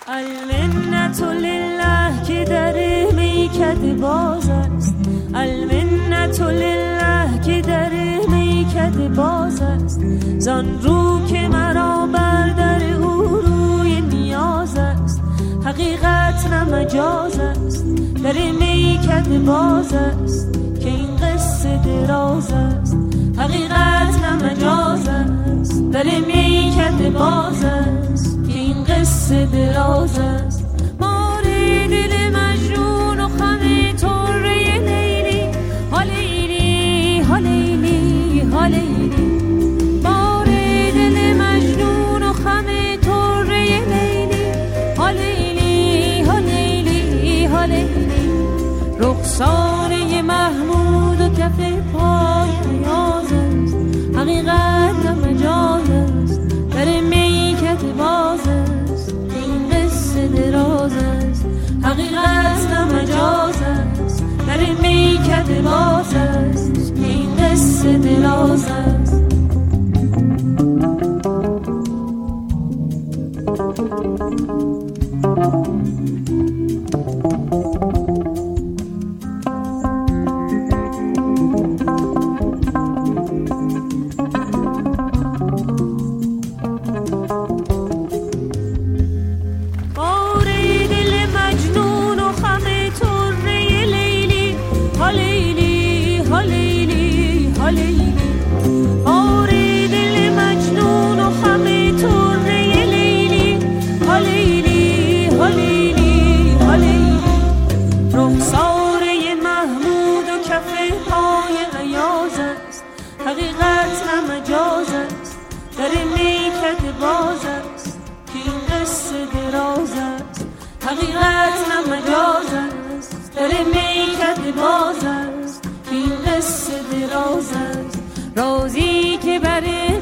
المنت لله که در میکده باز است، المنت لله که در میکده باز است، زان رو که مرا بر در او روی نیاز است، حقیقت نه مجاز است، در میکده باز است که این قصه دراز است، حقیقت نه مجاز است، در میکده باز است که این قصه دراز است. ماری دل مجنون و خم طره لیلی، ها لیلی ها لیلی ها لیلی، ماری دل مجنون و خم طره لیلی، ها لیلی ها لیلی ها لیلی، رخساره محمود و کف پای نیاز است، حقیقت نه مجاز است، در میکده باز است این قصه دراز است، حقیقت نه مجاز است، در میکده باز است این قصه دراز است. رازی که بره